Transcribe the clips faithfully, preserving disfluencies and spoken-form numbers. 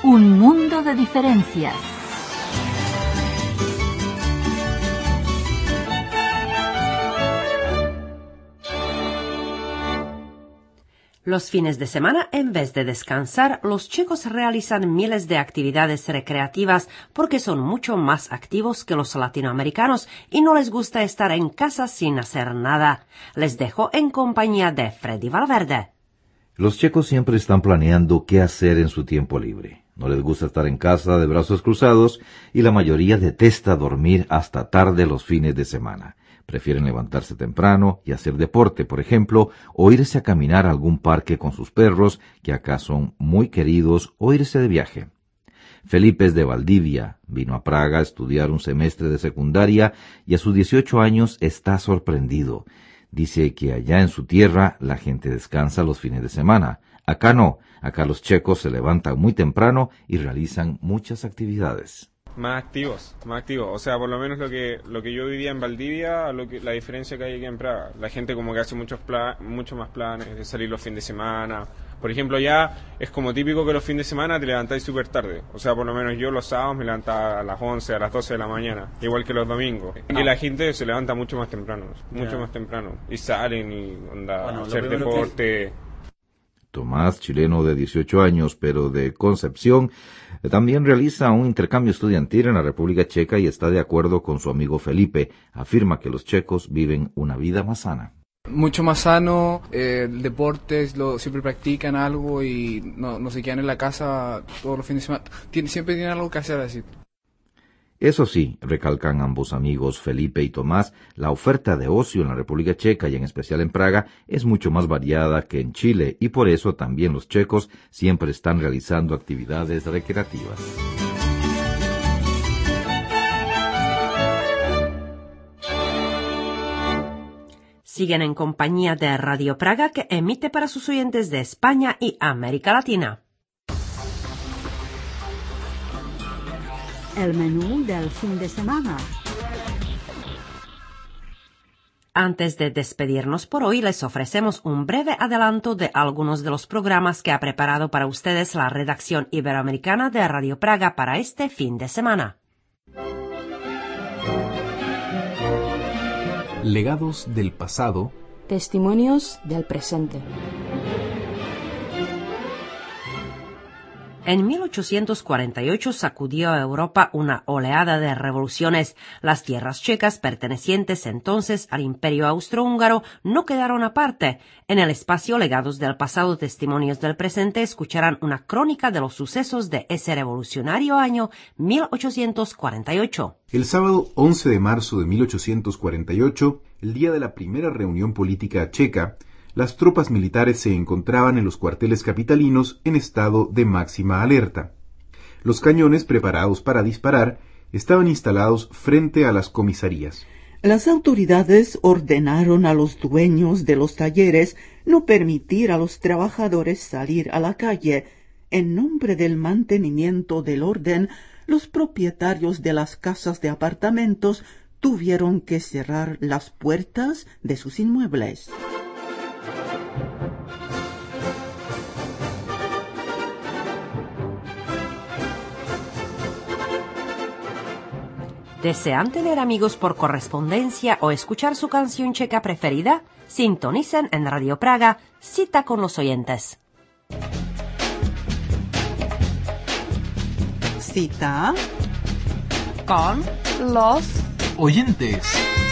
Un mundo de diferencias. Los fines de semana, en vez de descansar, los checos realizan miles de actividades recreativas porque son mucho más activos que los latinoamericanos y no les gusta estar en casa sin hacer nada. Les dejo en compañía de Freddy Valverde. Los checos siempre están planeando qué hacer en su tiempo libre. No les gusta estar en casa de brazos cruzados y la mayoría detesta dormir hasta tarde los fines de semana. Prefieren levantarse temprano y hacer deporte, por ejemplo, o irse a caminar a algún parque con sus perros, que acá son muy queridos, o irse de viaje. Felipe es de Valdivia, vino a Praga a estudiar un semestre de secundaria y a sus dieciocho años está sorprendido. Dice que allá en su tierra la gente descansa los fines de semana. Acá no, acá los checos se levantan muy temprano y realizan muchas actividades. Más activos, más activos. O sea, por lo menos lo que lo que yo vivía en Valdivia, a lo que la diferencia que hay aquí en Praga. La gente como que hace muchos plan, mucho más planes de salir los fines de semana. Por ejemplo, ya es como típico que los fines de semana te levantáis súper tarde. O sea, por lo menos yo los sábados me levantaba a las once, a las doce de la mañana, igual que los domingos. Y la gente se levanta mucho más temprano, mucho yeah. más temprano. Y salen y onda, bueno, hacer deporte. Que... Tomás, chileno de dieciocho años, pero de Concepción, también realiza un intercambio estudiantil en la República Checa y está de acuerdo con su amigo Felipe. Afirma que los checos viven una vida más sana. Mucho más sano, eh, deportes, lo, siempre practican algo y no, no se quedan en la casa todos los fines de semana. Tien, siempre tienen algo que hacer así. Eso sí, recalcan ambos amigos Felipe y Tomás, la oferta de ocio en la República Checa y en especial en Praga es mucho más variada que en Chile y por eso también los checos siempre están realizando actividades recreativas. Siguen en compañía de Radio Praga, que emite para sus oyentes de España y América Latina. El menú del fin de semana. Antes de despedirnos por hoy, les ofrecemos un breve adelanto de algunos de los programas que ha preparado para ustedes la redacción iberoamericana de Radio Praga para este fin de semana. Legados del pasado. Testimonios del presente. En mil ochocientos cuarenta y ocho sacudió a Europa una oleada de revoluciones. Las tierras checas, pertenecientes entonces al Imperio Austrohúngaro, no quedaron aparte. En el espacio Legados del pasado, Testimonios del presente, escucharán una crónica de los sucesos de ese revolucionario año mil ochocientos cuarenta y ocho. El sábado once de marzo de mil ochocientos cuarenta y ocho, el día de la primera reunión política checa, las tropas militares se encontraban en los cuarteles capitalinos en estado de máxima alerta. Los cañones preparados para disparar estaban instalados frente a las comisarías. Las autoridades ordenaron a los dueños de los talleres no permitir a los trabajadores salir a la calle. En nombre del mantenimiento del orden, los propietarios de las casas de apartamentos tuvieron que cerrar las puertas de sus inmuebles. ¿Desean tener amigos por correspondencia o escuchar su canción checa preferida? Sintonicen en Radio Praga, Cita con los oyentes. Cita con los oyentes.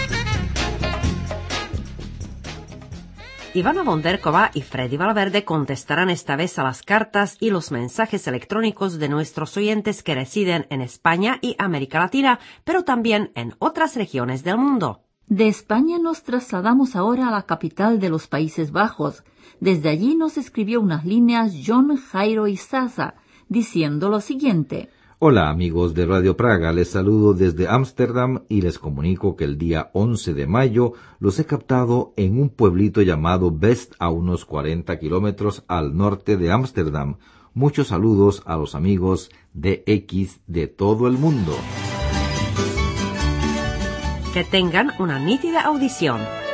Ivana Bonderkova y Freddy Valverde contestarán esta vez a las cartas y los mensajes electrónicos de nuestros oyentes que residen en España y América Latina, pero también en otras regiones del mundo. De España nos trasladamos ahora a la capital de los Países Bajos. Desde allí nos escribió unas líneas John Jairo Izaza, diciendo lo siguiente. Hola amigos de Radio Praga, les saludo desde Ámsterdam y les comunico que el día once de mayo los he captado en un pueblito llamado Best a unos cuarenta kilómetros al norte de Ámsterdam. Muchos saludos a los amigos de X de todo el mundo. Que tengan una nítida audición.